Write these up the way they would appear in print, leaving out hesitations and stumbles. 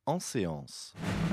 En séance.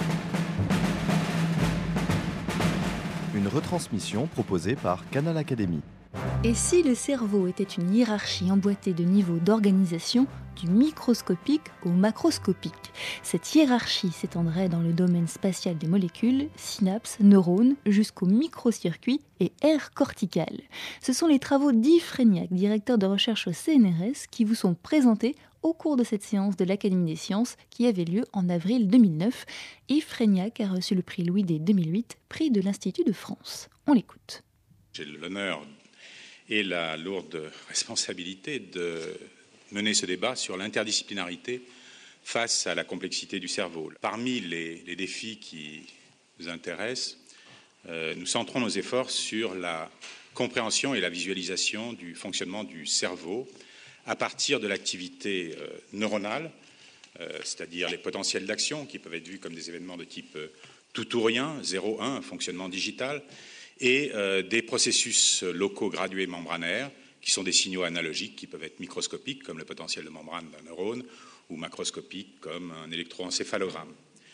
Une retransmission proposée par Canal Académie. Et si le cerveau était une hiérarchie emboîtée de niveaux d'organisation, du microscopique au macroscopique? Cette hiérarchie s'étendrait dans le domaine spatial des molécules, synapses, neurones, jusqu'aux microcircuits et aires corticales. Ce sont les travaux d'Yves Frégnac, directeur de recherche au CNRS, qui vous sont présentés au cours de cette séance de l'Académie des sciences qui avait lieu en avril 2009. Yves Frégnac a reçu le prix Louis Day 2008, prix de l'Institut de France. On l'écoute. J'ai l'honneur et la lourde responsabilité de mener ce débat sur l'interdisciplinarité face à la complexité du cerveau. Parmi les défis qui nous intéressent, nous centrons nos efforts sur la compréhension et la visualisation du fonctionnement du cerveau à partir de l'activité neuronale, c'est-à-dire les potentiels d'action qui peuvent être vus comme des événements de type tout ou rien, 0-1, un fonctionnement digital, et des processus locaux gradués membranaires qui sont des signaux analogiques qui peuvent être microscopiques comme le potentiel de membrane d'un neurone ou macroscopiques comme un électroencéphalogramme.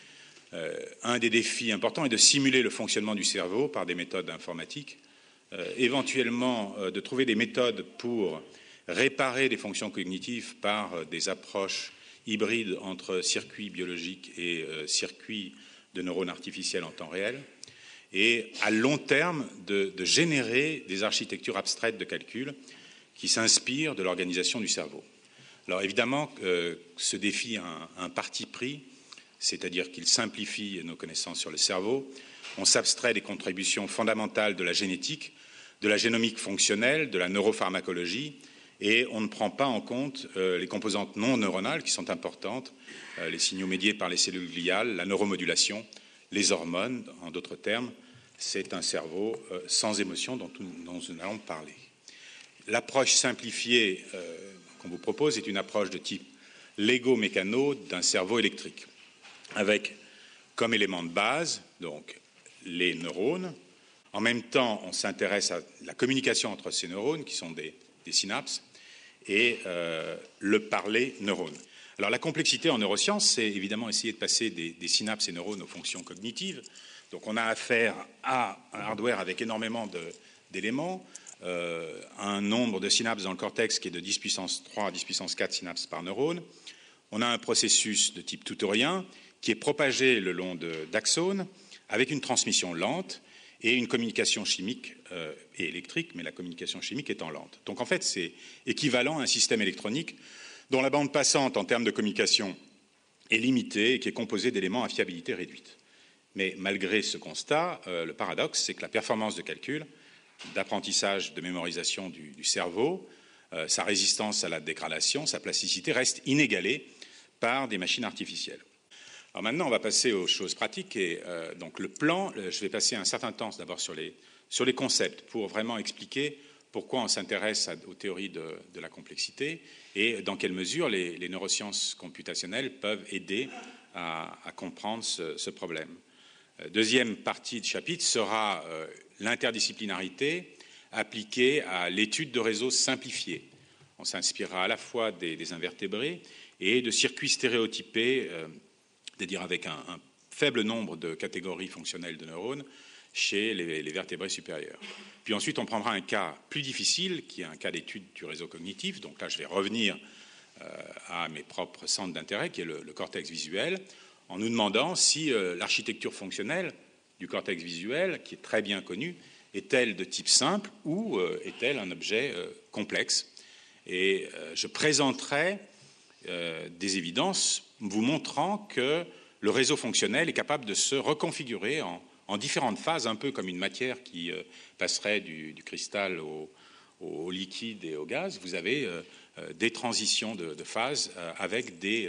Un des défis importants est de simuler le fonctionnement du cerveau par des méthodes informatiques, éventuellement de trouver des méthodes pour réparer des fonctions cognitives par des approches hybrides entre circuits biologiques et circuits de neurones artificiels en temps réel, et à long terme de générer des architectures abstraites de calcul qui s'inspirent de l'organisation du cerveau. Alors évidemment, ce défi a un parti pris, c'est-à-dire qu'il simplifie nos connaissances sur le cerveau. On s'abstrait des contributions fondamentales de la génétique, de la génomique fonctionnelle, de la neuropharmacologie, et on ne prend pas en compte les composantes non neuronales qui sont importantes, les signaux médiés par les cellules gliales, la neuromodulation, les hormones, en d'autres termes, c'est un cerveau sans émotion dont nous allons parler. L'approche simplifiée qu'on vous propose est une approche de type Lego-mécano d'un cerveau électrique, avec comme élément de base, donc, les neurones. En même temps, on s'intéresse à la communication entre ces neurones, qui sont des synapses, et le parler neurone. Alors la complexité en neurosciences, c'est évidemment essayer de passer des synapses et neurones aux fonctions cognitives. Donc on a affaire à un hardware avec énormément d'éléments, un nombre de synapses dans le cortex qui est de 10 puissance 3 à 10 puissance 4 synapses par neurone. On a un processus de type tout-ou-rien qui est propagé le long d'axones avec une transmission lente et une communication chimique et électrique, mais la communication chimique étant lente. Donc en fait, c'est équivalent à un système électronique dont la bande passante en termes de communication est limitée et qui est composée d'éléments à fiabilité réduite. Mais malgré ce constat, le paradoxe, c'est que la performance de calcul, d'apprentissage, de mémorisation du cerveau, sa résistance à la dégradation, sa plasticité reste inégalée par des machines artificielles. Alors maintenant, on va passer aux choses pratiques. Et donc le plan, je vais passer un certain temps d'abord sur les concepts pour vraiment expliquer pourquoi on s'intéresse aux théories de la complexité et dans quelle mesure les neurosciences computationnelles peuvent aider à comprendre ce problème. Deuxième partie de chapitre sera l'interdisciplinarité appliquée à l'étude de réseaux simplifiés. On s'inspirera à la fois des invertébrés et de circuits stéréotypés, c'est-à-dire avec un faible nombre de catégories fonctionnelles de neurones chez les vertébrés supérieurs. Puis ensuite, on prendra un cas plus difficile, qui est un cas d'étude du réseau cognitif. Donc là, je vais revenir à mes propres centres d'intérêt, qui est le cortex visuel, en nous demandant si l'architecture fonctionnelle du cortex visuel, qui est très bien connue, est-elle de type simple ou est-elle un objet complexe. Et je présenterai des évidences vous montrant que le réseau fonctionnel est capable de se reconfigurer en différentes phases, un peu comme une matière qui passerait du cristal au liquide et au gaz. Vous avez des transitions de phases avec des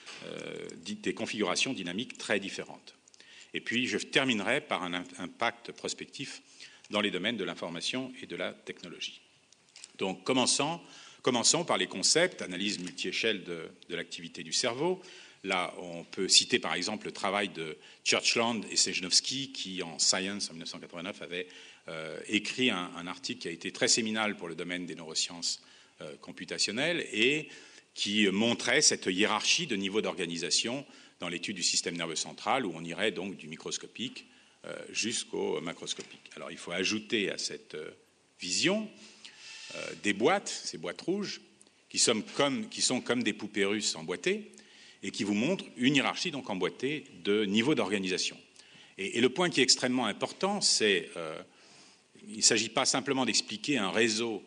configurations dynamiques très différentes. Et puis, je terminerai par un impact prospectif dans les domaines de l'information et de la technologie. Donc, commençons par les concepts, analyse multi-échelle de l'activité du cerveau. Là, on peut citer par exemple le travail de Churchland et Sejnowski qui, en Science, en 1989, avait écrit un article qui a été très séminal pour le domaine des neurosciences computationnelles et qui montrait cette hiérarchie de niveaux d'organisation dans l'étude du système nerveux central, où on irait donc du microscopique jusqu'au macroscopique. Alors il faut ajouter à cette vision des boîtes, ces boîtes rouges, qui sont comme des poupées russes emboîtées, et qui vous montrent une hiérarchie donc emboîtée de niveau d'organisation. Et le point qui est extrêmement important, c'est il ne s'agit pas simplement d'expliquer un réseau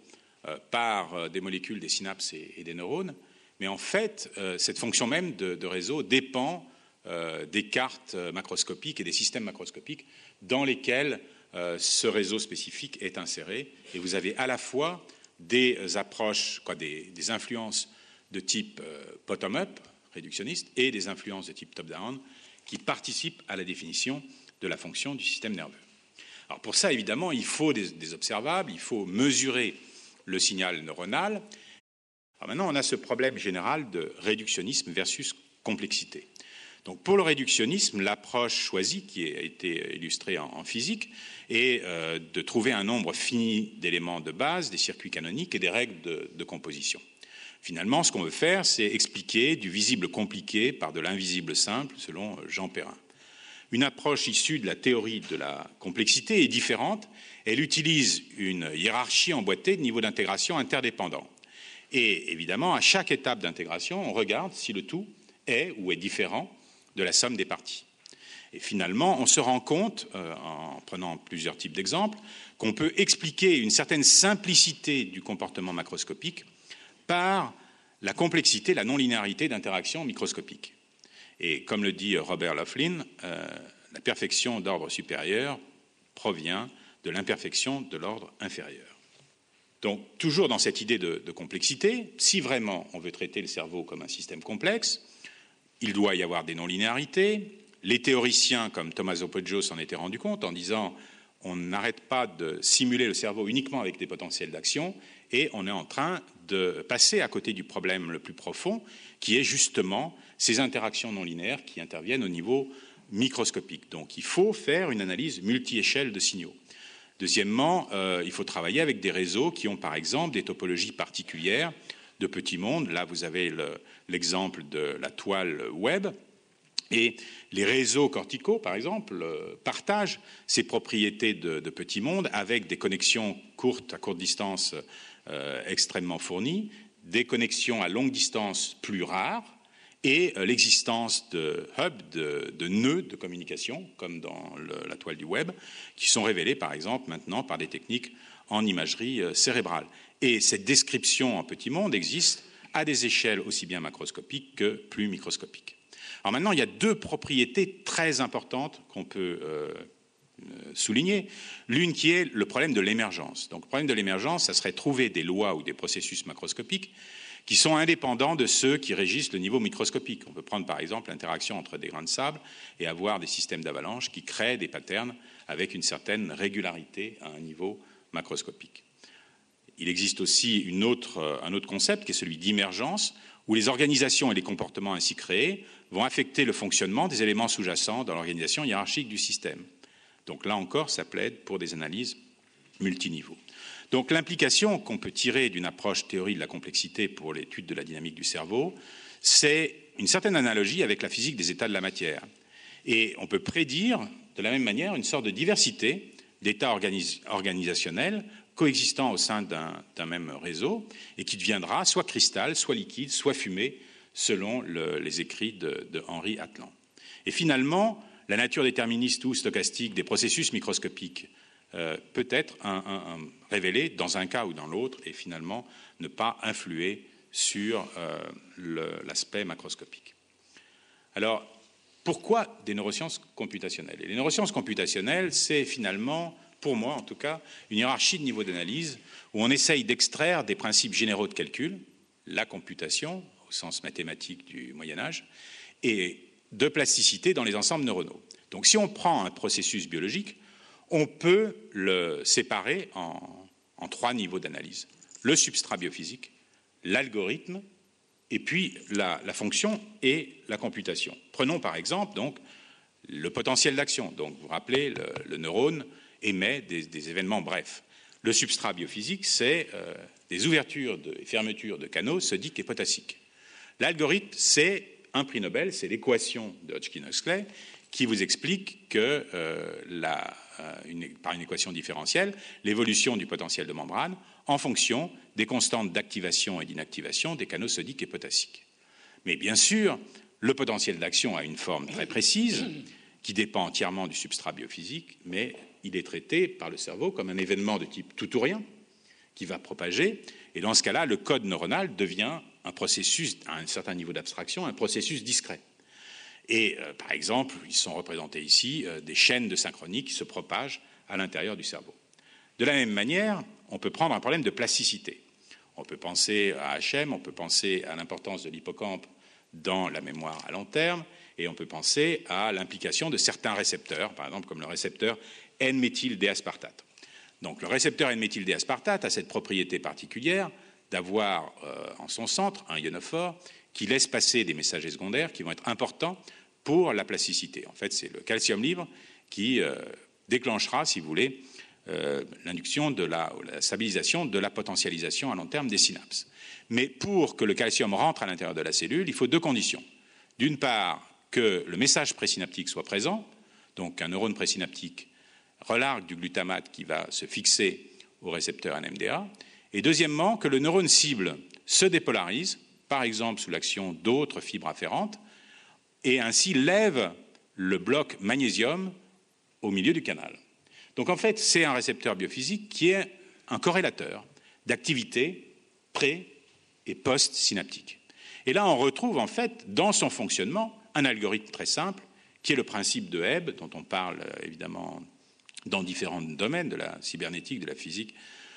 par des molécules, des synapses et des neurones, mais en fait, cette fonction même de réseau dépend des cartes macroscopiques et des systèmes macroscopiques dans lesquels ce réseau spécifique est inséré. Et vous avez à la fois des approches, des influences de type bottom-up, réductionniste, et des influences de type top-down qui participent à la définition de la fonction du système nerveux. Alors pour ça, évidemment, il faut des observables, il faut mesurer le signal neuronal. Alors maintenant, on a ce problème général de réductionnisme versus complexité. Donc pour le réductionnisme, l'approche choisie, qui a été illustrée en physique, est de trouver un nombre fini d'éléments de base, des circuits canoniques et des règles de composition. Finalement, ce qu'on veut faire, c'est expliquer du visible compliqué par de l'invisible simple, selon Jean Perrin. Une approche issue de la théorie de la complexité est différente. Elle utilise une hiérarchie emboîtée de niveaux d'intégration interdépendants. Et évidemment, à chaque étape d'intégration, on regarde si le tout est ou est différent de la somme des parties. Et finalement, on se rend compte, en prenant plusieurs types d'exemples, qu'on peut expliquer une certaine simplicité du comportement macroscopique par la complexité, la non-linéarité d'interactions microscopiques. Et comme le dit Robert Laughlin, la perfection d'ordre supérieur provient de l'imperfection de l'ordre inférieur. Donc, toujours dans cette idée de complexité, si vraiment on veut traiter le cerveau comme un système complexe, il doit y avoir des non-linéarités. Les théoriciens, comme Tommaso Poggio, s'en étaient rendus compte en disant on n'arrête pas de simuler le cerveau uniquement avec des potentiels d'action et on est en train de passer à côté du problème le plus profond, qui est justement ces interactions non linéaires qui interviennent au niveau microscopique. Donc il faut faire une analyse multi-échelle de signaux. Deuxièmement, il faut travailler avec des réseaux qui ont par exemple des topologies particulières de petits mondes. Là, vous avez l'exemple de la toile web. Et les réseaux corticaux, par exemple, partagent ces propriétés de petits mondes avec des connexions courtes, à courte distance, extrêmement fournies, des connexions à longue distance plus rares, et l'existence de hubs, de nœuds de communication, comme dans la toile du web, qui sont révélés, par exemple, maintenant par des techniques en imagerie cérébrale. Et cette description en petits mondes existe à des échelles aussi bien macroscopiques que plus microscopiques. Alors maintenant, il y a deux propriétés très importantes qu'on peut souligner. L'une qui est le problème de l'émergence. Donc le problème de l'émergence, ça serait trouver des lois ou des processus macroscopiques qui sont indépendants de ceux qui régissent le niveau microscopique. On peut prendre par exemple l'interaction entre des grains de sable et avoir des systèmes d'avalanche qui créent des patterns avec une certaine régularité à un niveau macroscopique. Il existe aussi un autre concept qui est celui d'émergence, où les organisations et les comportements ainsi créés vont affecter le fonctionnement des éléments sous-jacents dans l'organisation hiérarchique du système. Donc là encore, ça plaide pour des analyses multiniveaux. Donc l'implication qu'on peut tirer d'une approche théorie de la complexité pour l'étude de la dynamique du cerveau, c'est une certaine analogie avec la physique des états de la matière. Et on peut prédire de la même manière une sorte de diversité d'états organisationnels coexistant au sein d'un même réseau et qui deviendra soit cristal, soit liquide, soit fumée, selon les écrits de Henri Atlan. Et finalement, la nature déterministe ou stochastique des processus microscopiques peut être révélée dans un cas ou dans l'autre et finalement ne pas influer sur l'aspect macroscopique. Alors, pourquoi des neurosciences computationnelles ? Et les neurosciences computationnelles, c'est finalement, pour moi en tout cas, une hiérarchie de niveaux d'analyse où on essaye d'extraire des principes généraux de calcul, la computation, au sens mathématique du Moyen-Âge, et de plasticité dans les ensembles neuronaux. Donc si on prend un processus biologique, on peut le séparer en trois niveaux d'analyse. Le substrat biophysique, l'algorithme, et puis la fonction et la computation. Prenons par exemple donc, le potentiel d'action. Donc vous vous rappelez, le neurone émet des événements brefs. Le substrat biophysique, c'est des ouvertures et fermetures de canaux sodiques et potassiques. L'algorithme, c'est un prix Nobel, c'est l'équation de Hodgkin-Huxley qui vous explique que par une équation différentielle, l'évolution du potentiel de membrane en fonction des constantes d'activation et d'inactivation des canaux sodiques et potassiques. Mais bien sûr, le potentiel d'action a une forme très précise qui dépend entièrement du substrat biophysique, mais il est traité par le cerveau comme un événement de type tout ou rien qui va propager. Et dans ce cas-là, le code neuronal devient un processus, à un certain niveau d'abstraction, un processus discret. Et par exemple, ils sont représentés ici des chaînes de synchronie qui se propagent à l'intérieur du cerveau. De la même manière, on peut prendre un problème de plasticité. On peut penser à HM, on peut penser à l'importance de l'hippocampe dans la mémoire à long terme, et on peut penser à l'implication de certains récepteurs, par exemple comme le récepteur N-méthyl-D-aspartate. Donc le récepteur N-méthyl-D-aspartate a cette propriété particulière d'avoir en son centre un ionophore qui laisse passer des messagers secondaires qui vont être importants pour la plasticité. En fait, c'est le calcium libre qui déclenchera, si vous voulez, l'induction de la stabilisation de la potentialisation à long terme des synapses. Mais pour que le calcium rentre à l'intérieur de la cellule, il faut deux conditions. D'une part, que le message présynaptique soit présent, donc un neurone présynaptique relargue du glutamate qui va se fixer au récepteur NMDA, et deuxièmement, que le neurone cible se dépolarise, par exemple sous l'action d'autres fibres afférentes, et ainsi lève le bloc magnésium au milieu du canal. Donc en fait, c'est un récepteur biophysique qui est un corrélateur d'activité pré- et post-synaptique. Et là, on retrouve en fait dans son fonctionnement un algorithme très simple qui est le principe de Hebb, dont on parle évidemment dans différents domaines de la cybernétique, de la physique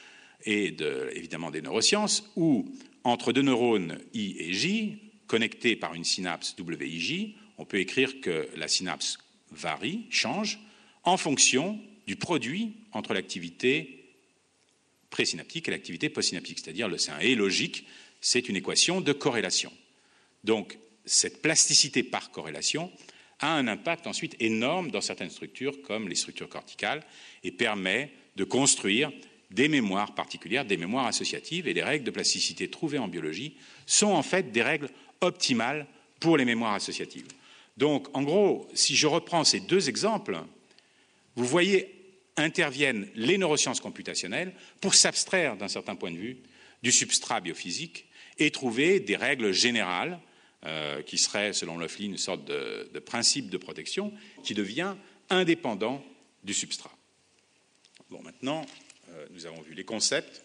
et évidemment des neurosciences, où entre deux neurones I et J, connectés par une synapse WIJ, on peut écrire que la synapse varie, change, en fonction du produit entre l'activité présynaptique et l'activité postsynaptique, c'est-à-dire c'est un et logique, c'est une équation de corrélation. Donc, cette plasticité par corrélation a un impact ensuite énorme dans certaines structures, comme les structures corticales, et permet de construire des mémoires particulières, des mémoires associatives, et les règles de plasticité trouvées en biologie sont en fait des règles optimales pour les mémoires associatives. Donc, en gros, si je reprends ces deux exemples, vous voyez, interviennent les neurosciences computationnelles pour s'abstraire d'un certain point de vue du substrat biophysique et trouver des règles générales qui seraient, selon Löffli, une sorte de principe de protection qui devient indépendant du substrat. Bon, maintenant, nous avons vu les concepts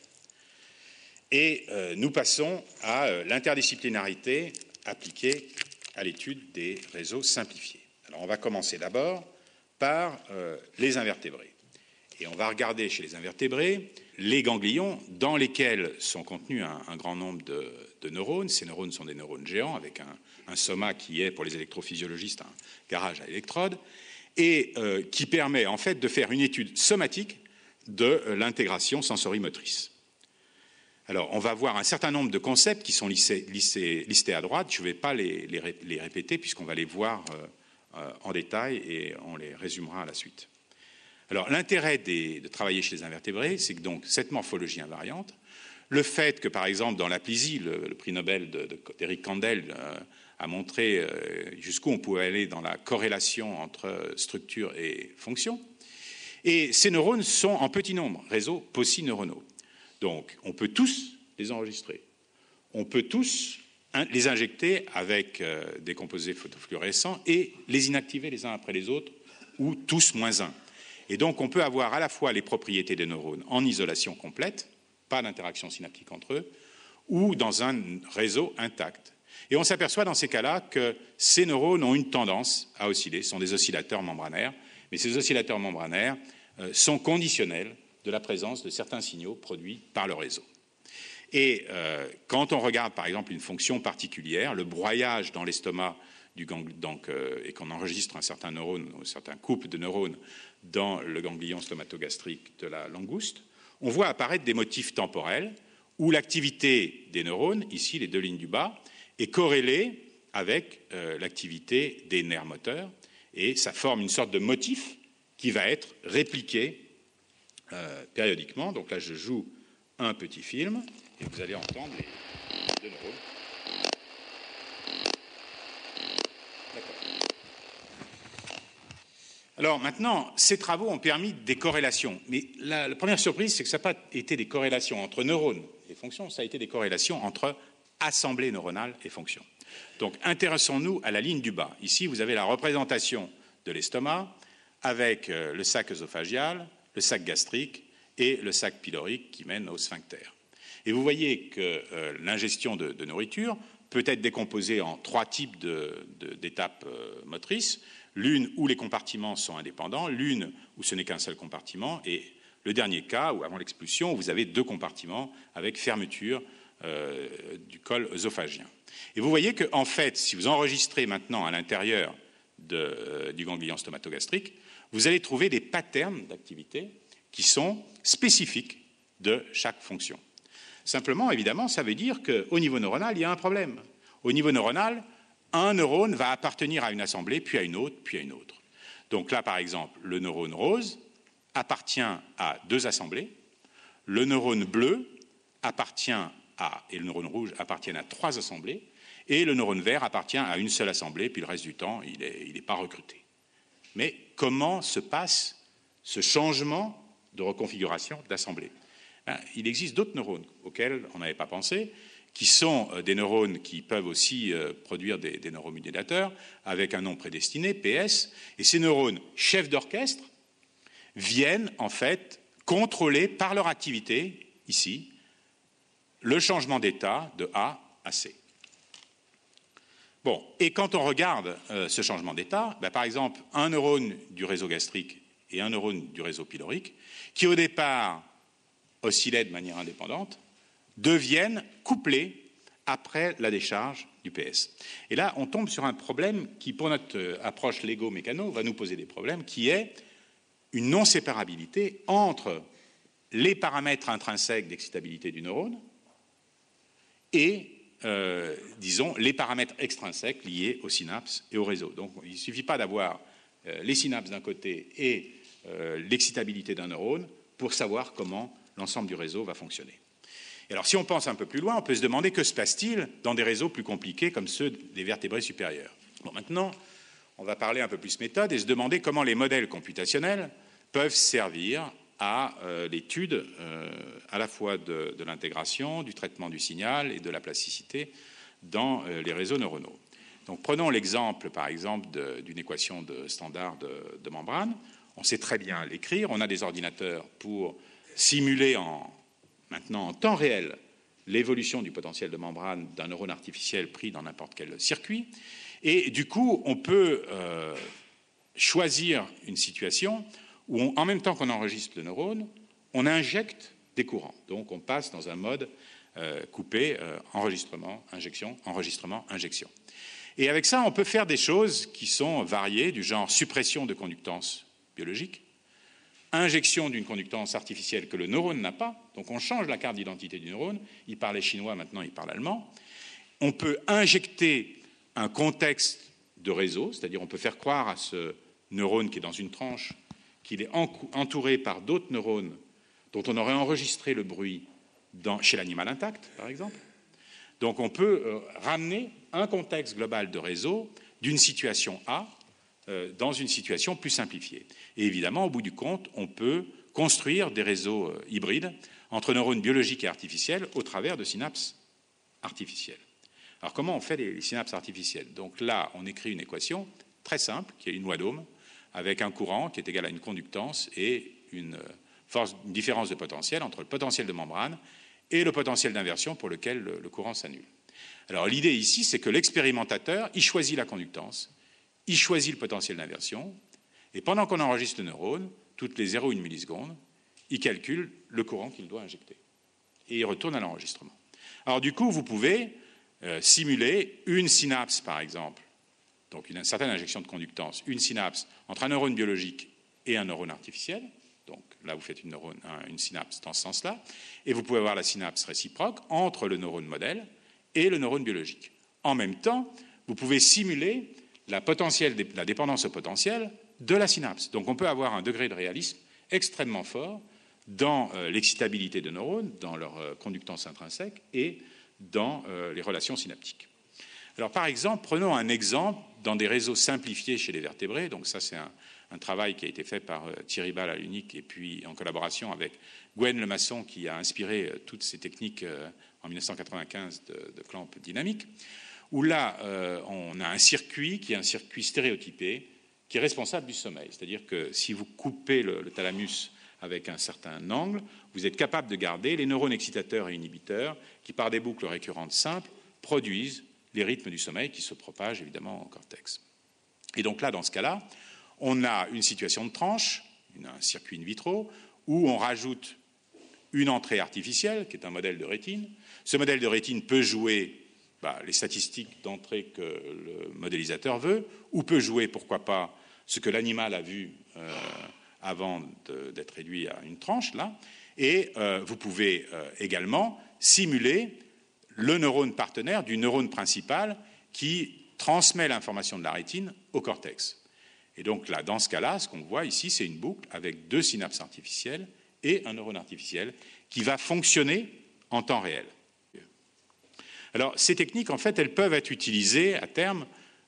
et nous passons à l'interdisciplinarité appliquée à l'étude des réseaux simplifiés. Alors, on va commencer d'abord par les invertébrés. Et on va regarder chez les invertébrés les ganglions dans lesquels sont contenus un grand nombre de neurones. Ces neurones sont des neurones géants avec un soma qui est, pour les électrophysiologistes, un garage à électrodes et qui permet en fait de faire une étude somatique de l'intégration sensorimotrice. Alors, on va voir un certain nombre de concepts qui sont listés à droite. Je ne vais pas les répéter puisqu'on va les voir en détail et on les résumera à la suite. Alors, l'intérêt de travailler chez les invertébrés, c'est que donc cette morphologie invariante, le fait que, par exemple, dans l'aplysie, le prix Nobel d'Eric Kandel a montré jusqu'où on pouvait aller dans la corrélation entre structure et fonction, et ces neurones sont en petit nombre, réseaux paucineuronaux. Donc, on peut tous les enregistrer. On peut tous les injecter avec des composés photofluorescents et les inactiver les uns après les autres, ou tous moins un. Et donc, on peut avoir à la fois les propriétés des neurones en isolation complète, pas d'interaction synaptique entre eux, ou dans un réseau intact. Et on s'aperçoit dans ces cas-là que ces neurones ont une tendance à osciller, ce sont des oscillateurs membranaires, mais ces oscillateurs membranaires sont conditionnels de la présence de certains signaux produits par le réseau. Et quand on regarde par exemple une fonction particulière, le broyage dans l'estomac et qu'on enregistre un certain neurone, un certain couple de neurones dans le ganglion stomatogastrique de la langouste, on voit apparaître des motifs temporels où l'activité des neurones, ici les deux lignes du bas, est corrélée avec l'activité des nerfs moteurs, et ça forme une sorte de motif qui va être répliqué périodiquement. Donc là, je joue un petit film et vous allez entendre les deux neurones. Alors maintenant, ces travaux ont permis des corrélations. Mais la première surprise, c'est que ça n'a pas été des corrélations entre neurones et fonctions, ça a été des corrélations entre assemblées neuronales et fonctions. Donc intéressons-nous à la ligne du bas. Ici, vous avez la représentation de l'estomac avec le sac œsophagial, le sac gastrique et le sac pylorique qui mène au sphincter. Et vous voyez que l'ingestion de nourriture peut être décomposée en 3 types d'étapes motrices. L'une où les compartiments sont indépendants, l'une où ce n'est qu'un seul compartiment, et le dernier cas où, avant l'expulsion, vous avez 2 compartiments avec fermeture du col œsophagien. Et vous voyez qu'en fait, si vous enregistrez maintenant à l'intérieur du ganglion stomatogastrique, vous allez trouver des patterns d'activité qui sont spécifiques de chaque fonction. Simplement, évidemment, ça veut dire qu'au niveau neuronal, il y a un problème. Au niveau neuronal, un neurone va appartenir à une assemblée, puis à une autre, puis à une autre. Donc là, par exemple, le neurone rose appartient à 2 assemblées, le neurone bleu et le neurone rouge appartiennent à 3 assemblées, et le neurone vert appartient à une seule assemblée, puis le reste du temps, il n'est pas recruté. Mais comment se passe ce changement de reconfiguration d'assemblée ? Il existe d'autres neurones auxquels on n'avait pas pensé, qui sont des neurones qui peuvent aussi produire des neuromodulateurs avec un nom prédestiné, PS, et ces neurones chefs d'orchestre viennent en fait contrôler par leur activité, ici, le changement d'état de A à C. Bon, et quand on regarde ce changement d'état, par exemple, un neurone du réseau gastrique et un neurone du réseau pylorique, qui au départ oscillaient de manière indépendante, deviennent couplés après la décharge du PS. Et là, on tombe sur un problème qui, pour notre approche légo-mécano, va nous poser des problèmes, qui est une non-séparabilité entre les paramètres intrinsèques d'excitabilité du neurone et, disons, les paramètres extrinsèques liés aux synapses et au réseau. Donc, il ne suffit pas d'avoir les synapses d'un côté et l'excitabilité d'un neurone pour savoir comment l'ensemble du réseau va fonctionner. Et alors, si on pense un peu plus loin, on peut se demander que se passe-t-il dans des réseaux plus compliqués comme ceux des vertébrés supérieurs. Bon, maintenant, on va parler un peu plus méthode et se demander comment les modèles computationnels peuvent servir à l'étude à la fois de l'intégration, du traitement du signal et de la plasticité dans les réseaux neuronaux. Donc, prenons l'exemple, par exemple, d'une équation de standard de membrane. On sait très bien l'écrire. On a des ordinateurs pour simuler maintenant en temps réel l'évolution du potentiel de membrane d'un neurone artificiel pris dans n'importe quel circuit. Et du coup, on peut choisir une situation où, en même temps qu'on enregistre le neurone, on injecte des courants. Donc, on passe dans un mode coupé, enregistrement, injection, enregistrement, injection. Et avec ça, on peut faire des choses qui sont variées, du genre suppression de conductance biologique, injection d'une conductance artificielle que le neurone n'a pas, donc on change la carte d'identité du neurone, il parlait chinois, maintenant il parle allemand. On peut injecter un contexte de réseau, c'est-à-dire on peut faire croire à ce neurone qui est dans une tranche qu'il est entouré par d'autres neurones dont on aurait enregistré le bruit chez l'animal intact, par exemple. Donc on peut ramener un contexte global de réseau d'une situation A dans une situation plus simplifiée. Et évidemment, au bout du compte, on peut construire des réseaux hybrides entre neurones biologiques et artificiels au travers de synapses artificielles. Alors comment on fait les synapses artificielles? Donc là, on écrit une équation très simple, qui est une loi d'Ohm, avec un courant qui est égal à une conductance et une différence de potentiel entre le potentiel de membrane et le potentiel d'inversion pour lequel le courant s'annule. Alors l'idée ici, c'est que l'expérimentateur, il choisit la conductance, il choisit le potentiel d'inversion, et pendant qu'on enregistre le neurone, toutes les 0,1 millisecondes, il calcule le courant qu'il doit injecter. Et il retourne à l'enregistrement. Alors du coup, vous pouvez simuler une synapse, par exemple, donc une certaine injection de conductance, une synapse entre un neurone biologique et un neurone artificiel. Donc là, vous faites une synapse dans ce sens-là. Et vous pouvez avoir la synapse réciproque entre le neurone modèle et le neurone biologique. En même temps, vous pouvez simuler la dépendance au potentiel de la synapse. Donc on peut avoir un degré de réalisme extrêmement fort dans l'excitabilité de neurones, dans leur conductance intrinsèque et dans les relations synaptiques. Alors par exemple, prenons un exemple dans des réseaux simplifiés chez les vertébrés. Donc ça, c'est un travail qui a été fait par Thierry Ball à l'UNIC et puis en collaboration avec Gwen Lemasson qui a inspiré toutes ces techniques en 1995 de clamp dynamique, où là, on a un circuit qui est un circuit stéréotypé qui est responsable du sommeil. C'est-à-dire que si vous coupez le thalamus avec un certain angle, vous êtes capable de garder les neurones excitateurs et inhibiteurs qui, par des boucles récurrentes simples, produisent les rythmes du sommeil qui se propagent évidemment en cortex. Et donc là, dans ce cas-là, on a une situation de tranche, un circuit in vitro, où on rajoute une entrée artificielle, qui est un modèle de rétine. Ce modèle de rétine peut jouer les statistiques d'entrée que le modélisateur veut, ou peut jouer, pourquoi pas, ce que l'animal a vu avant d'être réduit à une tranche, là. Et vous pouvez également simuler le neurone partenaire du neurone principal qui transmet l'information de la rétine au cortex. Et donc là, dans ce cas-là, ce qu'on voit ici, c'est une boucle avec 2 synapses artificielles et un neurone artificiel qui va fonctionner en temps réel. Alors, ces techniques, en fait, elles peuvent être utilisées à terme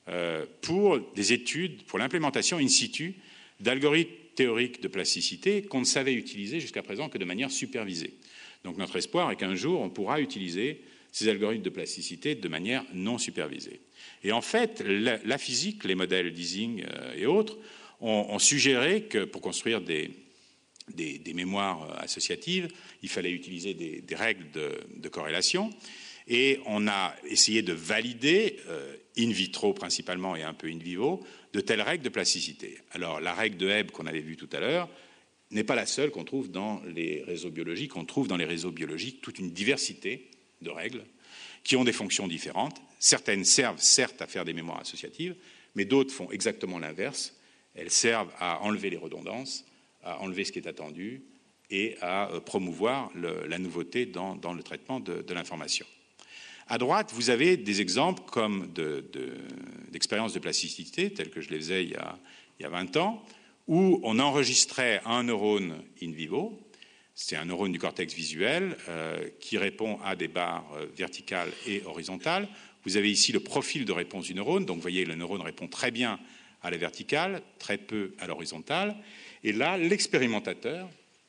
pour des études, pour l'implémentation in situ d'algorithmes théoriques de plasticité qu'on ne savait utiliser jusqu'à présent que de manière supervisée. Donc, notre espoir est qu'un jour, on pourra utiliser ces algorithmes de plasticité de manière non supervisée. Et en fait, la physique, les modèles d'Ising et autres, ont suggéré que pour construire des mémoires associatives, il fallait utiliser des règles de corrélation. Et on a essayé de valider, in vitro principalement et un peu in vivo, de telles règles de plasticité. Alors, la règle de Hebb qu'on avait vue tout à l'heure n'est pas la seule qu'on trouve dans les réseaux biologiques. On trouve dans les réseaux biologiques toute une diversité de règles qui ont des fonctions différentes. Certaines servent certes à faire des mémoires associatives, mais d'autres font exactement l'inverse. Elles servent à enlever les redondances, à enlever ce qui est attendu et à promouvoir la nouveauté dans le traitement de l'information. À droite, vous avez des exemples comme d'expériences de plasticité, telles que je les faisais il y a 20 ans, où on enregistrait un neurone in vivo. C'est un neurone du cortex visuel qui répond à des barres verticales et horizontales. Vous avez ici le profil de réponse du neurone. Donc, vous voyez, le neurone répond très bien à la verticale, très peu à l'horizontale. Et là, l'expérimentateur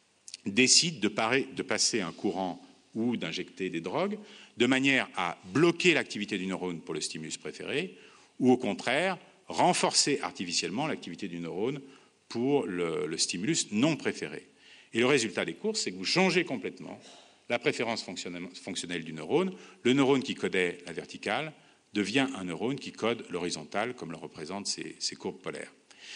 décide de passer un courant ou d'injecter des drogues de manière à bloquer l'activité du neurone pour le stimulus préféré ou au contraire renforcer artificiellement l'activité du neurone pour le stimulus non préféré. Et le résultat des courses, c'est que vous changez complètement la préférence fonctionnelle du neurone. Le neurone qui codait la verticale devient un neurone qui code l'horizontale, comme le représentent ces courbes polaires.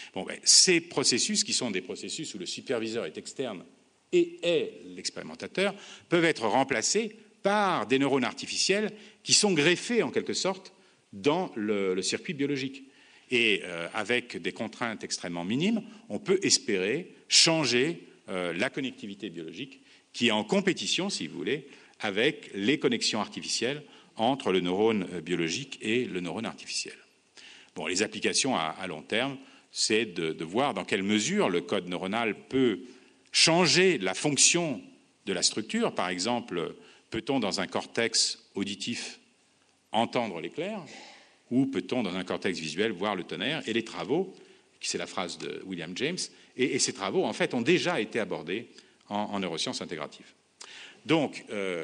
Ces processus, qui sont des processus où le superviseur est externe et est l'expérimentateur, peuvent être remplacés par des neurones artificiels qui sont greffés, en quelque sorte, dans le circuit biologique. Et avec des contraintes extrêmement minimes, on peut espérer changer la connectivité biologique qui est en compétition, si vous voulez, avec les connexions artificielles entre le neurone biologique et le neurone artificiel. Les applications à long terme, c'est de voir dans quelle mesure le code neuronal peut changer la fonction de la structure. Par exemple, peut-on dans un cortex auditif entendre l'éclair ou peut-on dans un cortex visuel voir le tonnerre? Et les travaux, c'est la phrase de William James, et ces travaux en fait ont déjà été abordés en neurosciences intégratives. Donc,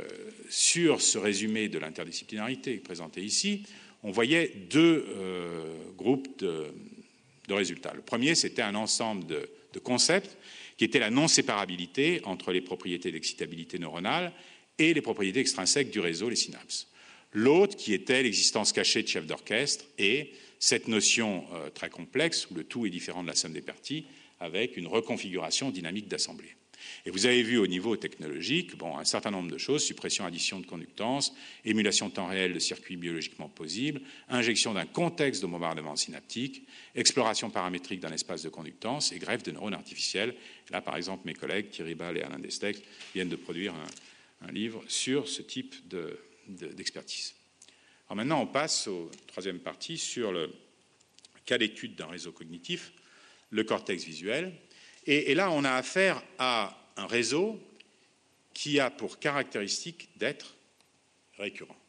sur ce résumé de l'interdisciplinarité présenté ici, on voyait 2 groupes de résultats. Le premier, c'était un ensemble de concepts qui étaient la non-séparabilité entre les propriétés d'excitabilité neuronale et les propriétés extrinsèques du réseau, les synapses. L'autre, qui était l'existence cachée de chefs d'orchestre et cette notion très complexe où le tout est différent de la somme des parties avec une reconfiguration dynamique d'assemblée. Et vous avez vu au niveau technologique un certain nombre de choses, suppression, addition de conductance, émulation de temps réel de circuits biologiquement possibles, injection d'un contexte de bombardement synaptique, exploration paramétrique d'un espace de conductance et greffe de neurones artificiels. Là, par exemple, mes collègues Thierry Ball et Alain Destex viennent de produire un livre sur ce type d'expertise. Alors maintenant, on passe aux 3e partie sur le cas d'étude d'un réseau cognitif, le cortex visuel. Et là, on a affaire à un réseau qui a pour caractéristique d'être récurrent.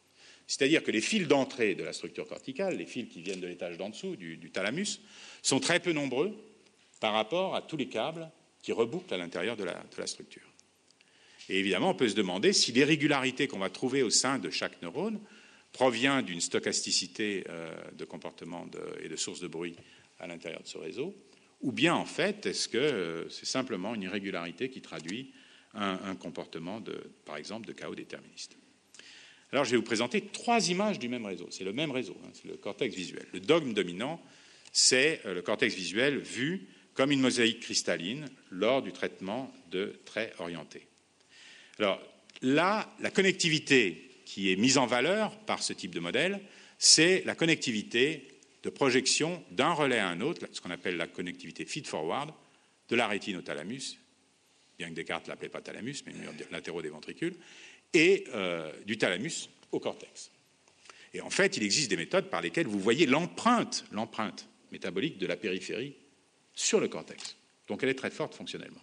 C'est-à-dire que les fils d'entrée de la structure corticale, les fils qui viennent de l'étage d'en dessous, du thalamus, sont très peu nombreux par rapport à tous les câbles qui rebouclent à l'intérieur de la structure. Et évidemment, on peut se demander si l'irrégularité qu'on va trouver au sein de chaque neurone provient d'une stochasticité de comportement et de sources de bruit à l'intérieur de ce réseau, ou bien en fait, est-ce que c'est simplement une irrégularité qui traduit un comportement, par exemple, de chaos déterministe. Alors, je vais vous présenter 3 images du même réseau. C'est le même réseau, c'est le cortex visuel. Le dogme dominant, c'est le cortex visuel vu comme une mosaïque cristalline lors du traitement de traits orientés. Alors là, la connectivité qui est mise en valeur par ce type de modèle, c'est la connectivité de projection d'un relais à un autre, ce qu'on appelle la connectivité feed-forward, de la rétine au thalamus, bien que Descartes ne l'appelait pas thalamus, mais murs latéraux des ventricules, et du thalamus au cortex. Et en fait, il existe des méthodes par lesquelles vous voyez l'empreinte métabolique de la périphérie sur le cortex. Donc elle est très forte fonctionnellement.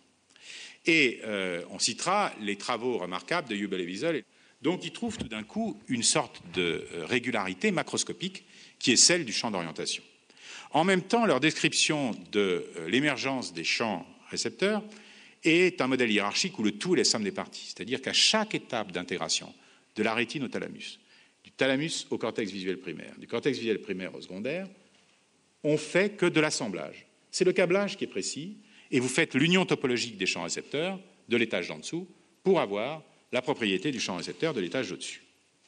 Et on citera les travaux remarquables de Hubel et Wiesel. Donc ils trouvent tout d'un coup une sorte de régularité macroscopique qui est celle du champ d'orientation. En même temps, leur description de l'émergence des champs récepteurs est un modèle hiérarchique où le tout est la somme des parties. C'est-à-dire qu'à chaque étape d'intégration de la rétine au thalamus, du thalamus au cortex visuel primaire, du cortex visuel primaire au secondaire, on fait que de l'assemblage. C'est le câblage qui est précis, et vous faites l'union topologique des champs récepteurs de l'étage d'en dessous pour avoir la propriété du champ récepteur de l'étage d'au-dessus.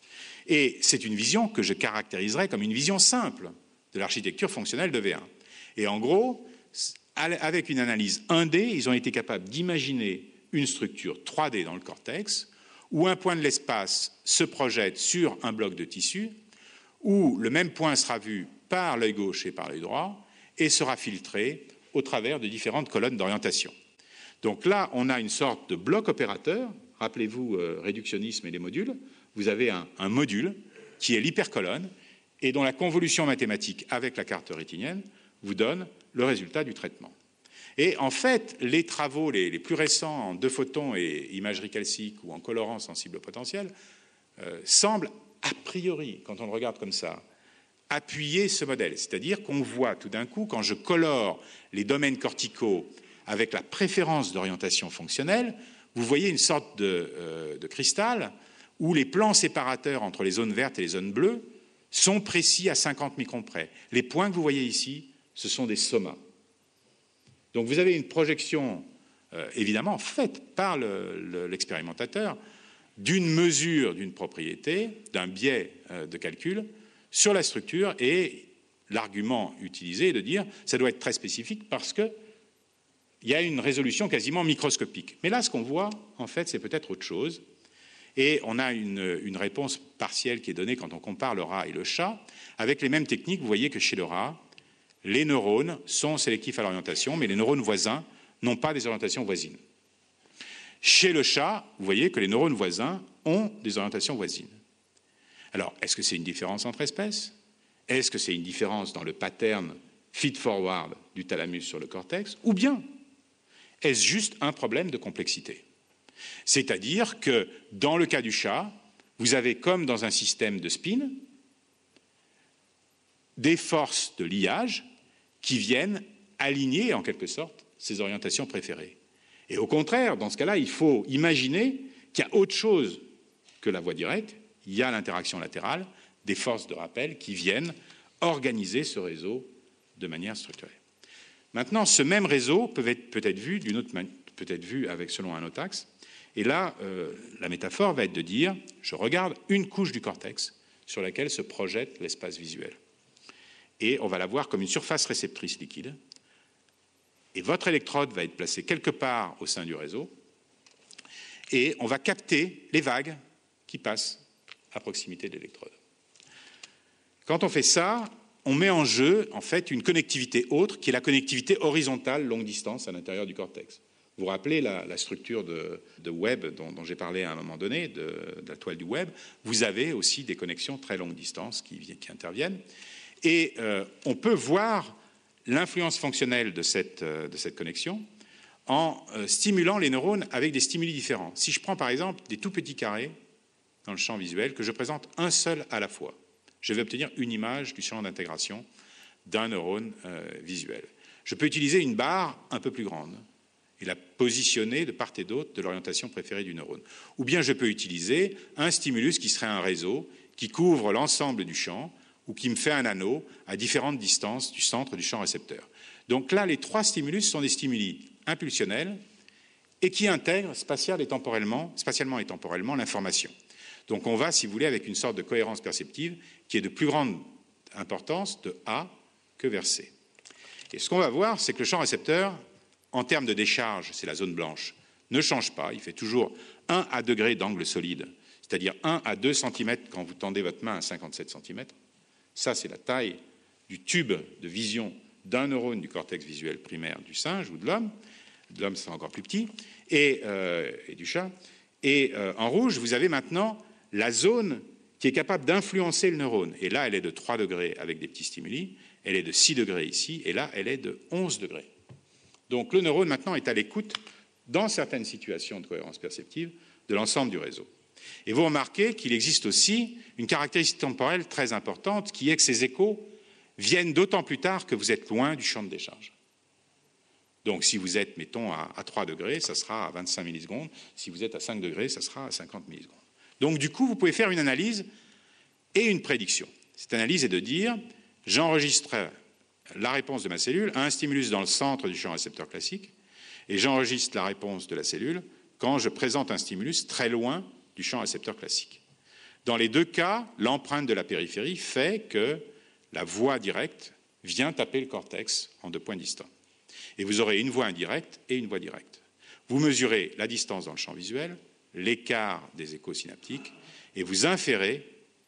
Et c'est une vision que je caractériserais comme une vision simple de l'architecture fonctionnelle de V1. Et en gros, avec une analyse 1D, ils ont été capables d'imaginer une structure 3D dans le cortex, où un point de l'espace se projette sur un bloc de tissu, où le même point sera vu par l'œil gauche et par l'œil droit, et sera filtré au travers de différentes colonnes d'orientation. Donc là, on a une sorte de bloc opérateur. Rappelez-vous, réductionnisme et les modules. Vous avez un module qui est l'hypercolonne et dont la convolution mathématique avec la carte rétinienne vous donne le résultat du traitement. Et en fait, les travaux les plus récents en 2 photons et imagerie calcique ou en colorant sensible au potentiel semblent, a priori, quand on le regarde comme ça, appuyer ce modèle. C'est-à-dire qu'on voit tout d'un coup, quand je colore les domaines corticaux avec la préférence d'orientation fonctionnelle, vous voyez une sorte de cristal où les plans séparateurs entre les zones vertes et les zones bleues sont précis à 50 microns près. Les points que vous voyez ici, ce sont des somas. Donc vous avez une projection, évidemment, faite par l'expérimentateur d'une mesure d'une propriété, d'un biais de calcul sur la structure, et l'argument utilisé est de dire ça doit être très spécifique parce qu'il y a une résolution quasiment microscopique. Mais là, ce qu'on voit, en fait, c'est peut-être autre chose. Et on a une réponse partielle qui est donnée quand on compare le rat et le chat. Avec les mêmes techniques, vous voyez que chez le rat, les neurones sont sélectifs à l'orientation, mais les neurones voisins n'ont pas des orientations voisines. Chez le chat, vous voyez que les neurones voisins ont des orientations voisines. Alors, est-ce que c'est une différence entre espèces? Est-ce que c'est une différence dans le pattern feed-forward du thalamus sur le cortex? Ou bien, est-ce juste un problème de complexité? C'est-à-dire que, dans le cas du chat, vous avez, comme dans un système de spin, des forces de liage qui viennent aligner, en quelque sorte, ces orientations préférées. Et au contraire, dans ce cas-là, il faut imaginer qu'il y a autre chose que la voie directe. Il y a l'interaction latérale, des forces de rappel qui viennent organiser ce réseau de manière structurée. Maintenant, ce même réseau peut être vu d'une autre manière, peut-être vu selon un autre axe. Et là, la métaphore va être de dire, je regarde une couche du cortex sur laquelle se projette l'espace visuel. Et on va la voir comme une surface réceptrice liquide. Et votre électrode va être placée quelque part au sein du réseau. Et on va capter les vagues qui passent à proximité de l'électrode. Quand on fait ça, on met en jeu, en fait, une connectivité autre, qui est la connectivité horizontale longue distance à l'intérieur du cortex. Vous vous rappelez la structure de web dont j'ai parlé à un moment donné, de la toile du web. Vous avez aussi des connexions très longue distance qui interviennent. Et on peut voir l'influence fonctionnelle de cette connexion en stimulant les neurones avec des stimuli différents. Si je prends par exemple des tout petits carrés, dans le champ visuel que je présente un seul à la fois. Je vais obtenir une image du champ d'intégration d'un neurone visuel. Je peux utiliser une barre un peu plus grande et la positionner de part et d'autre de l'orientation préférée du neurone. Ou bien je peux utiliser un stimulus qui serait un réseau qui couvre l'ensemble du champ ou qui me fait un anneau à différentes distances du centre du champ récepteur. Donc là, les trois stimulus sont des stimuli impulsionnels et qui intègrent spatialement et temporellement l'information. Donc on va, si vous voulez, avec une sorte de cohérence perceptive qui est de plus grande importance de A que vers C. Et ce qu'on va voir, c'est que le champ récepteur, en termes de décharge, c'est la zone blanche, ne change pas. Il fait toujours 1 à degré d'angle solide, c'est-à-dire 1 à 2 cm quand vous tendez votre main à 57 cm. Ça, c'est la taille du tube de vision d'un neurone du cortex visuel primaire du singe ou de l'homme. De l'homme, c'est encore plus petit, et du chat. Et en rouge, vous avez maintenant la zone qui est capable d'influencer le neurone. Et là, elle est de 3 degrés avec des petits stimuli. Elle est de 6 degrés ici, et là, elle est de 11 degrés. Donc le neurone, maintenant, est à l'écoute, dans certaines situations de cohérence perceptive, de l'ensemble du réseau. Et vous remarquez qu'il existe aussi une caractéristique temporelle très importante, qui est que ces échos viennent d'autant plus tard que vous êtes loin du champ de décharge. Donc si vous êtes, mettons, à 3 degrés, ça sera à 25 millisecondes. Si vous êtes à 5 degrés, ça sera à 50 millisecondes. Donc du coup, vous pouvez faire une analyse et une prédiction. Cette analyse est de dire, j'enregistre la réponse de ma cellule à un stimulus dans le centre du champ récepteur classique et j'enregistre la réponse de la cellule quand je présente un stimulus très loin du champ récepteur classique. Dans les deux cas, l'empreinte de la périphérie fait que la voie directe vient taper le cortex en 2 points distants. Et vous aurez une voie indirecte et une voie directe. Vous mesurez la distance dans le champ visuel, l'écart des échos synaptiques, et vous inférez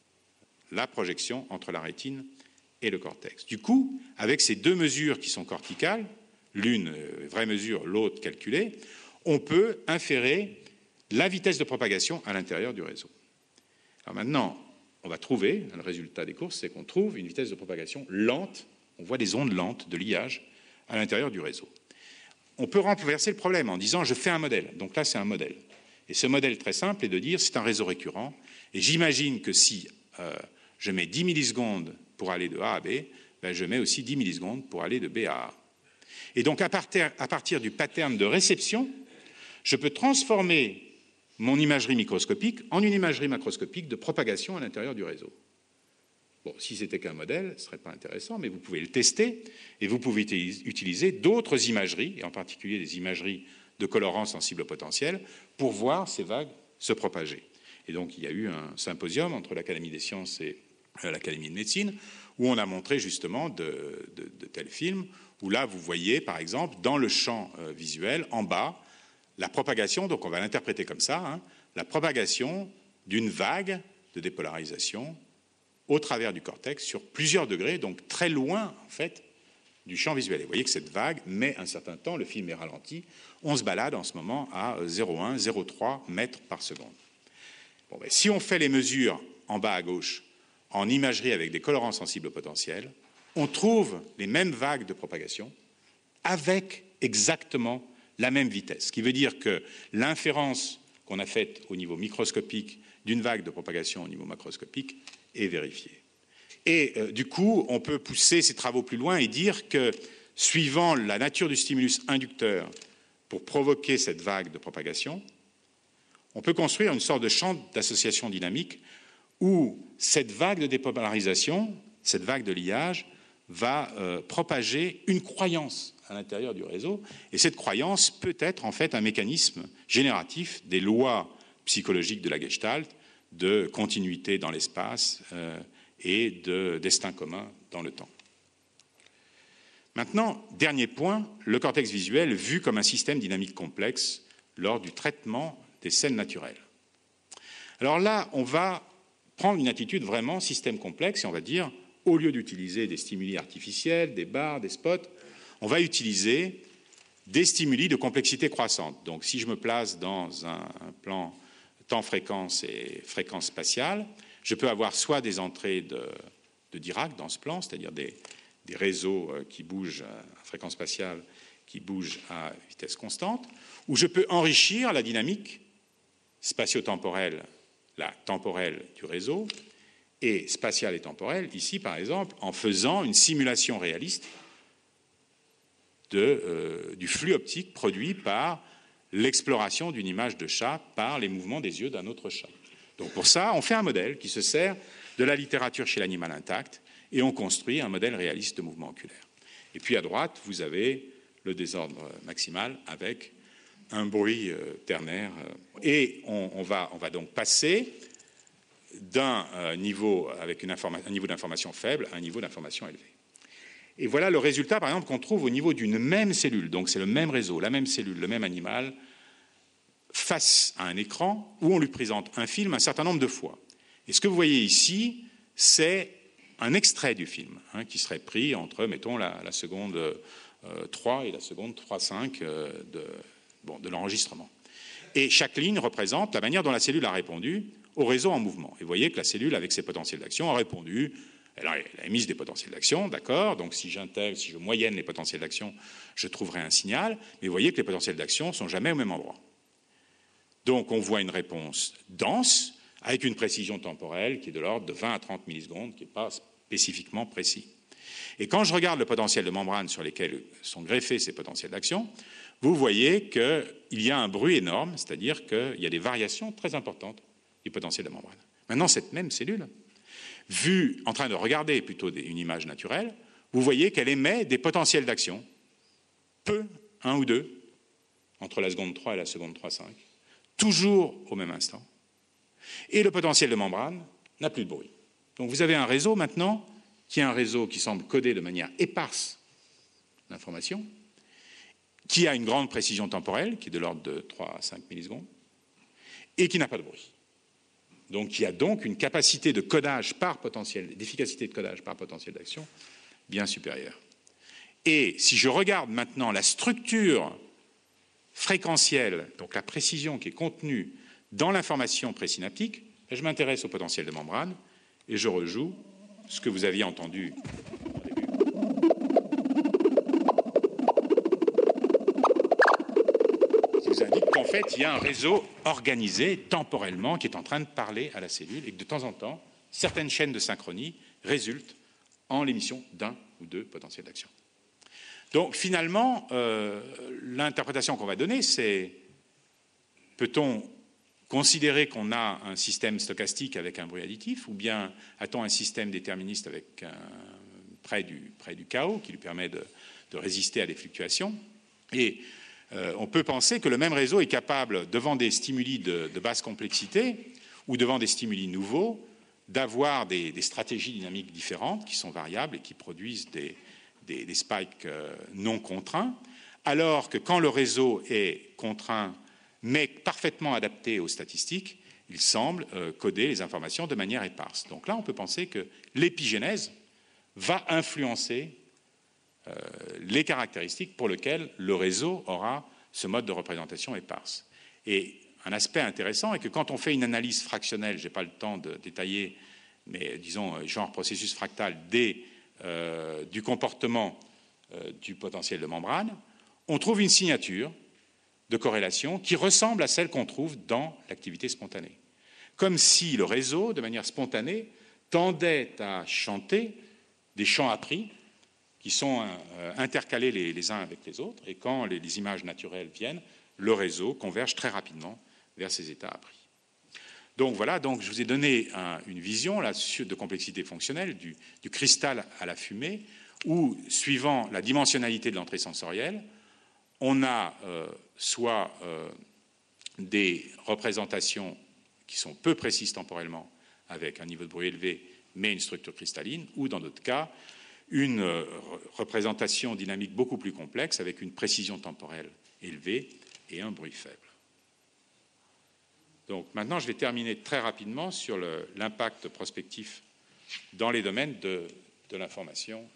la projection entre la rétine et le cortex. Du coup, avec ces 2 mesures qui sont corticales, l'une vraie mesure, l'autre calculée, on peut inférer la vitesse de propagation à l'intérieur du réseau. Alors maintenant, on va trouver, le résultat des courses, c'est qu'on trouve une vitesse de propagation lente, on voit des ondes lentes de liage à l'intérieur du réseau. On peut renverser le problème en disant, je fais un modèle. Donc là, c'est un modèle. Et ce modèle très simple est de dire, c'est un réseau récurrent, et j'imagine que si je mets 10 millisecondes pour aller de A à B, ben je mets aussi 10 millisecondes pour aller de B à A. Et donc, à partir du pattern de réception, je peux transformer mon imagerie microscopique en une imagerie macroscopique de propagation à l'intérieur du réseau. Bon, si c'était qu'un modèle, ce ne serait pas intéressant, mais vous pouvez le tester et vous pouvez utiliser d'autres imageries, et en particulier des imageries de colorants sensibles au potentiel, pour voir ces vagues se propager. Et donc, il y a eu un symposium entre l'Académie des sciences et l'Académie de médecine, où on a montré justement de tels films, où là, vous voyez, par exemple, dans le champ visuel, en bas, la propagation, donc on va l'interpréter comme ça, la propagation d'une vague de dépolarisation au travers du cortex sur plusieurs degrés, donc très loin, en fait, du champ visuel. Et vous voyez que cette vague met un certain temps, le film est ralenti, on se balade en ce moment à 0,1, 0,3 mètres par seconde. Bon, ben, si on fait les mesures en bas à gauche, en imagerie avec des colorants sensibles au potentiel, on trouve les mêmes vagues de propagation avec exactement la même vitesse. Ce qui veut dire que l'inférence qu'on a faite au niveau microscopique d'une vague de propagation au niveau macroscopique est vérifiée. Et du coup, on peut pousser ces travaux plus loin et dire que, suivant la nature du stimulus inducteur pour provoquer cette vague de propagation, on peut construire une sorte de champ d'association dynamique où cette vague de dépolarisation, cette vague de liage, va propager une croyance à l'intérieur du réseau. Et cette croyance peut être en fait un mécanisme génératif des lois psychologiques de la Gestalt, de continuité dans l'espace et de destin commun dans le temps. Maintenant, dernier point, le cortex visuel vu comme un système dynamique complexe lors du traitement des scènes naturelles. Alors là, on va prendre une attitude vraiment système complexe et on va dire, au lieu d'utiliser des stimuli artificiels, des barres, des spots, on va utiliser des stimuli de complexité croissante. Donc si je me place dans un plan temps-fréquence et fréquence spatiale, je peux avoir soit des entrées de Dirac dans ce plan, c'est-à-dire des réseaux qui bougent à fréquence spatiale, qui bougent à vitesse constante, ou je peux enrichir la dynamique spatio-temporelle la temporelle du réseau, et spatiale et temporelle, ici par exemple, en faisant une simulation réaliste du flux optique produit par l'exploration d'une image de chat par les mouvements des yeux d'un autre chat. Donc pour ça, on fait un modèle qui se sert de la littérature chez l'animal intact et on construit un modèle réaliste de mouvement oculaire. Et puis à droite, vous avez le désordre maximal avec un bruit ternaire. Et on va donc passer d'un niveau avec un niveau d'information faible à un niveau d'information élevé. Et voilà le résultat, par exemple, qu'on trouve au niveau d'une même cellule. Donc c'est le même réseau, la même cellule, le même animal, face à un écran où on lui présente un film un certain nombre de fois. Et ce que vous voyez ici, c'est un extrait du film qui serait pris entre, mettons, la seconde 3 et la seconde 3,5 de l'enregistrement. Et chaque ligne représente la manière dont la cellule a répondu au réseau en mouvement. Et vous voyez que la cellule, avec ses potentiels d'action, a répondu. Elle a émis des potentiels d'action, d'accord. Donc si je moyenne les potentiels d'action, je trouverai un signal. Mais vous voyez que les potentiels d'action ne sont jamais au même endroit. Donc on voit une réponse dense, avec une précision temporelle qui est de l'ordre de 20 à 30 millisecondes, qui n'est pas spécifiquement précis. Et quand je regarde le potentiel de membrane sur lesquels sont greffés ces potentiels d'action, vous voyez qu'il y a un bruit énorme, c'est-à-dire qu'il y a des variations très importantes du potentiel de membrane. Maintenant, cette même cellule, vue en train de regarder plutôt une image naturelle, vous voyez qu'elle émet des potentiels d'action, peu, 1 ou 2, entre la seconde 3 et la seconde 3,5, toujours au même instant. Et le potentiel de membrane n'a plus de bruit. Donc vous avez un réseau maintenant qui est un réseau qui semble coder de manière éparse l'information, qui a une grande précision temporelle, qui est de l'ordre de 3 à 5 millisecondes, et qui n'a pas de bruit. Donc qui a donc une capacité de codage par potentiel, d'efficacité de codage par potentiel d'action bien supérieure. Et si je regarde maintenant la structure fréquentielle, donc la précision qui est contenue dans l'information présynaptique, je m'intéresse au potentiel de membrane et je rejoue ce que vous aviez entendu au début. Qui vous indique qu'en fait, il y a un réseau organisé temporellement qui est en train de parler à la cellule et que de temps en temps, certaines chaînes de synchronie résultent en l'émission d'un ou deux potentiels d'action. Donc finalement, l'interprétation qu'on va donner, c'est peut-on considérer qu'on a un système stochastique avec un bruit additif, ou bien a-t-on un système déterministe avec près du chaos qui lui permet de résister à des fluctuations. Et on peut penser que le même réseau est capable, devant des stimuli de basse complexité ou devant des stimuli nouveaux, d'avoir des stratégies dynamiques différentes qui sont variables et qui produisent des spikes non contraints, alors que quand le réseau est contraint mais parfaitement adapté aux statistiques, il semble coder les informations de manière éparse. Donc là, on peut penser que l'épigénèse va influencer les caractéristiques pour lesquelles le réseau aura ce mode de représentation éparse. Et un aspect intéressant est que quand on fait une analyse fractionnelle, je n'ai pas le temps de détailler, mais disons genre processus fractal du comportement du potentiel de membrane, on trouve une signature de corrélation qui ressemble à celle qu'on trouve dans l'activité spontanée. Comme si le réseau, de manière spontanée, tendait à chanter des chants appris qui sont intercalés les uns avec les autres, et quand les images naturelles viennent, le réseau converge très rapidement vers ces états appris. Donc voilà, donc je vous ai donné une vision là, de complexité fonctionnelle du cristal à la fumée, où, suivant la dimensionnalité de l'entrée sensorielle, on a soit des représentations qui sont peu précises temporellement, avec un niveau de bruit élevé, mais une structure cristalline, ou dans d'autres cas, une représentation dynamique beaucoup plus complexe, avec une précision temporelle élevée et un bruit faible. Donc maintenant, je vais terminer très rapidement sur l'impact prospectif dans les domaines de l'information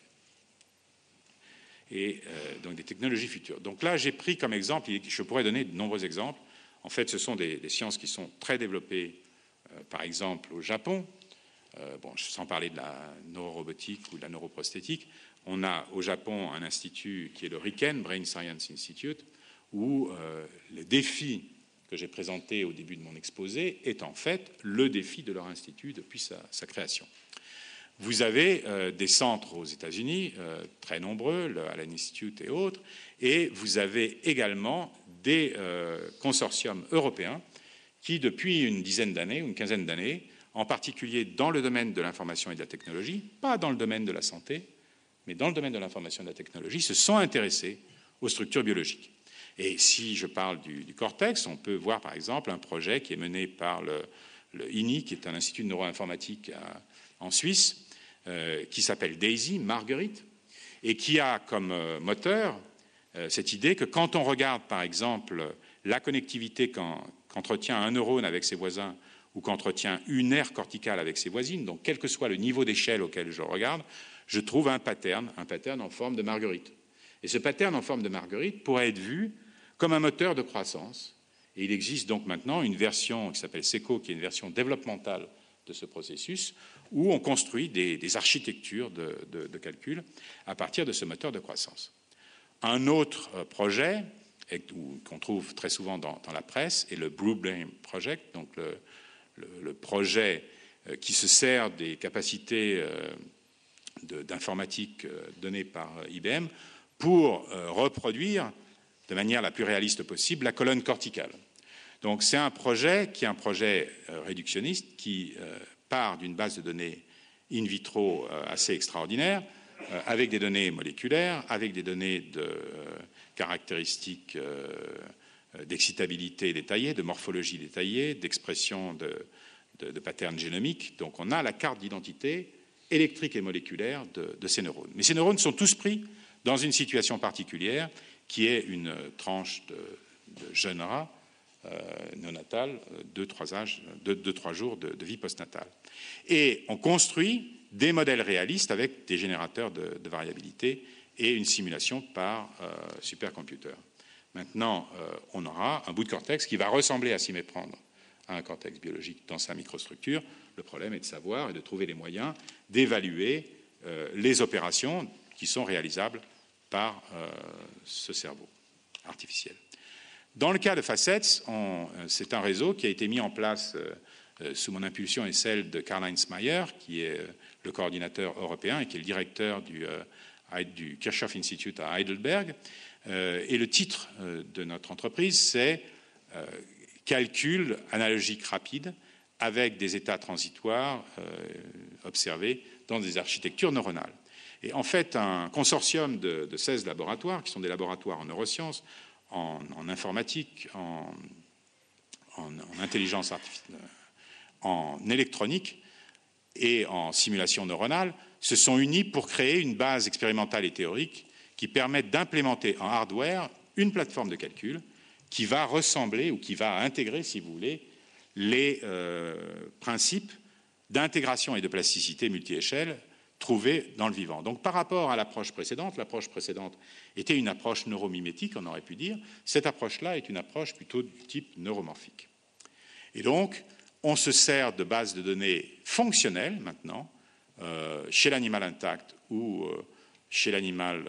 et donc des technologies futures. Donc là, j'ai pris comme exemple, je pourrais donner de nombreux exemples. En fait, ce sont des sciences qui sont très développées, par exemple au Japon, sans parler de la neurorobotique ou de la neuroprosthétique. On a au Japon un institut qui est le RIKEN, Brain Science Institute, où le défi que j'ai présenté au début de mon exposé est en fait le défi de leur institut depuis sa création. Vous avez des centres aux États-Unis, très nombreux, le Allen Institute et autres, et vous avez également des consortiums européens qui, depuis une dizaine d'années ou une quinzaine d'années, en particulier dans le domaine de l'information et de la technologie, pas dans le domaine de la santé, mais dans le domaine de l'information et de la technologie, se sont intéressés aux structures biologiques. Et si je parle du cortex, on peut voir par exemple un projet qui est mené par le INI, qui est un institut de neuroinformatique en Suisse, qui s'appelle DAISY, Marguerite, et qui a comme moteur cette idée que quand on regarde par exemple la connectivité qu'entretient un neurone avec ses voisins ou qu'entretient une aire corticale avec ses voisines, donc quel que soit le niveau d'échelle auquel je regarde, je trouve un pattern en forme de marguerite. Et ce pattern en forme de marguerite pourrait être vu comme un moteur de croissance. Et il existe donc maintenant une version qui s'appelle SECO, qui est une version développementale de ce processus, où on construit des architectures de calcul à partir de ce moteur de croissance. Un autre projet qu'on trouve très souvent dans la presse est le Blue-Brain Project, donc le projet qui se sert des capacités d'informatique données par IBM pour reproduire de manière la plus réaliste possible la colonne corticale. Donc c'est un projet qui est un projet réductionniste qui part d'une base de données in vitro assez extraordinaire, avec des données moléculaires, avec des données de caractéristiques d'excitabilité détaillée, de morphologie détaillée, d'expression de patterns génomiques. Donc on a la carte d'identité électrique et moléculaire de ces neurones. Mais ces neurones sont tous pris dans une situation particulière qui est une tranche de jeunes rats néonatales, 2-3 jours de vie postnatale. Et on construit des modèles réalistes avec des générateurs de variabilité et une simulation par supercomputer. Maintenant, on aura un bout de cortex qui va ressembler à s'y méprendre à un cortex biologique dans sa microstructure. Le problème est de savoir et de trouver les moyens d'évaluer les opérations qui sont réalisables par ce cerveau artificiel. Dans le cas de Facets, c'est un réseau qui a été mis en place sous mon impulsion et celle de Karl-Heinz Mayer, qui est le coordinateur européen et qui est le directeur du Kirchhoff Institute à Heidelberg. Et le titre de notre entreprise, c'est calcul analogique rapide avec des états transitoires observés dans des architectures neuronales. Et en fait, un consortium de 16 laboratoires, qui sont des laboratoires en neurosciences, en informatique, en intelligence artificielle, en électronique et en simulation neuronale, se sont unis pour créer une base expérimentale et théorique qui permette d'implémenter en hardware une plateforme de calcul qui va ressembler ou qui va intégrer, si vous voulez, les principes d'intégration et de plasticité multi-échelle trouvés dans le vivant. Donc par rapport à l'approche précédente était une approche neuromimétique, on aurait pu dire. Cette approche-là est une approche plutôt du type neuromorphique. Et donc, on se sert de bases de données fonctionnelles maintenant, chez l'animal intact ou chez l'animal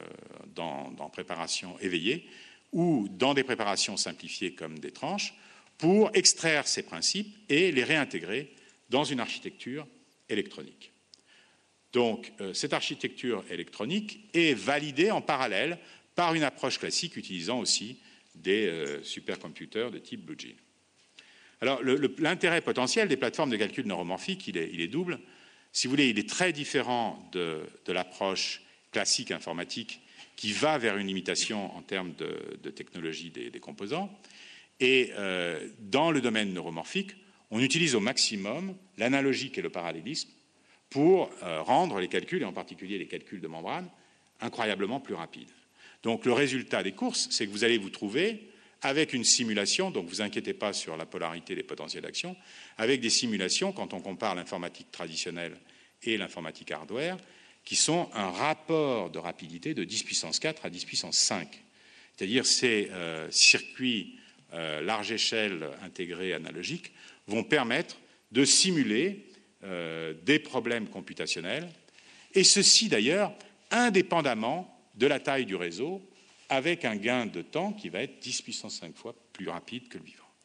dans préparation éveillée, ou dans des préparations simplifiées comme des tranches, pour extraire ces principes et les réintégrer dans une architecture électronique. Donc, cette architecture électronique est validée en parallèle par une approche classique utilisant aussi des supercomputers de type BlueGene. Alors, l'intérêt potentiel des plateformes de calcul neuromorphique, il est double. Si vous voulez, il est très différent de l'approche classique informatique qui va vers une limitation en termes de technologie des composants. Et dans le domaine neuromorphique, on utilise au maximum l'analogique et le parallélisme pour rendre les calculs, et en particulier les calculs de membrane, incroyablement plus rapides. Donc le résultat des courses, c'est que vous allez vous trouver avec une simulation, donc vous inquiétez pas sur la polarité des potentiels d'action, avec des simulations, quand on compare l'informatique traditionnelle et l'informatique hardware, qui sont un rapport de rapidité de 10 puissance 4 à 10 puissance 5. C'est-à-dire ces circuits large échelle intégrés analogiques vont permettre de simuler des problèmes computationnels, et ceci d'ailleurs indépendamment de la taille du réseau, avec un gain de temps qui va être 10 puissance 5 fois plus rapide que le vivant.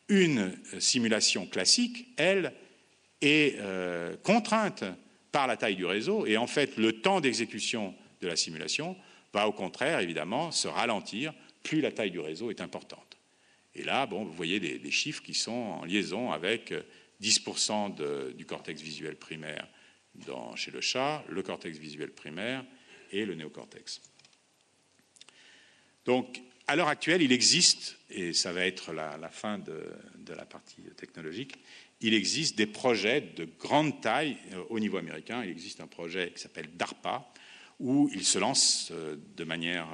Une simulation classique, elle, est contrainte par la taille du réseau, et en fait, le temps d'exécution de la simulation va au contraire, évidemment, se ralentir plus la taille du réseau est importante. Et là, bon, vous voyez des chiffres qui sont en liaison avec 10% du cortex visuel primaire chez le chat, le cortex visuel primaire et le néocortex. Donc, à l'heure actuelle, il existe, et ça va être la fin de la partie technologique, il existe des projets de grande taille au niveau américain. Il existe un projet qui s'appelle DARPA, où il se lance de manière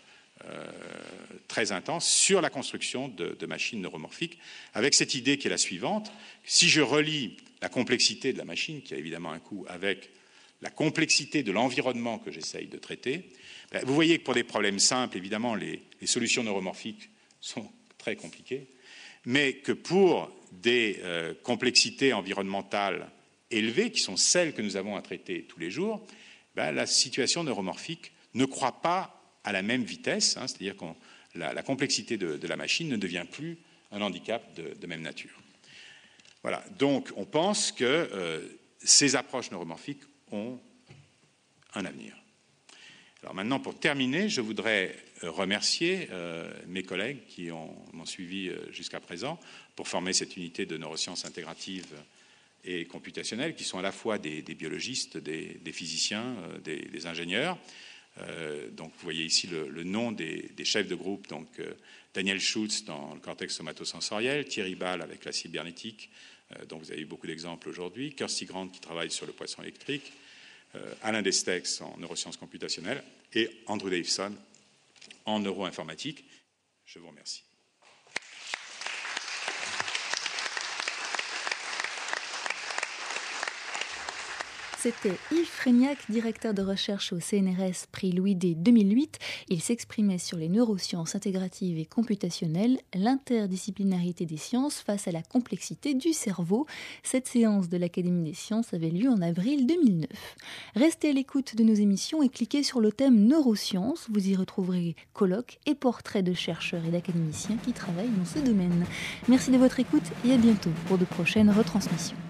très intense sur la construction de machines neuromorphiques, avec cette idée qui est la suivante. Si je relie la complexité de la machine, qui a évidemment un coût, avec la complexité de l'environnement que j'essaye de traiter, vous voyez que pour des problèmes simples, évidemment, les solutions neuromorphiques sont très compliquées, mais que pour des complexités environnementales élevées, qui sont celles que nous avons à traiter tous les jours, la situation neuromorphique ne croît pas à la même vitesse, c'est-à-dire que la complexité de la machine ne devient plus un handicap de même nature. Voilà, donc on pense que ces approches neuromorphiques ont un avenir. Alors maintenant, pour terminer, je voudrais remercier mes collègues qui m'ont suivi jusqu'à présent pour former cette unité de neurosciences intégratives et computationnelles, qui sont à la fois des biologistes, des physiciens, des ingénieurs. Donc vous voyez ici le nom des chefs de groupe, donc Daniel Schultz dans le cortex somatosensoriel, Thierry Ball avec la cybernétique, dont vous avez eu beaucoup d'exemples aujourd'hui, Kirsty Grant qui travaille sur le poisson électrique, Alain Destex en neurosciences computationnelles et Andrew Davidson en neuroinformatique. Je vous remercie. C'était Yves Frégnac, directeur de recherche au CNRS, prix Louis D 2008. Il s'exprimait sur les neurosciences intégratives et computationnelles, l'interdisciplinarité des sciences face à la complexité du cerveau. Cette séance de l'Académie des sciences avait lieu en avril 2009. Restez à l'écoute de nos émissions et cliquez sur le thème neurosciences. Vous y retrouverez colloques et portraits de chercheurs et d'académiciens qui travaillent dans ce domaine. Merci de votre écoute et à bientôt pour de prochaines retransmissions.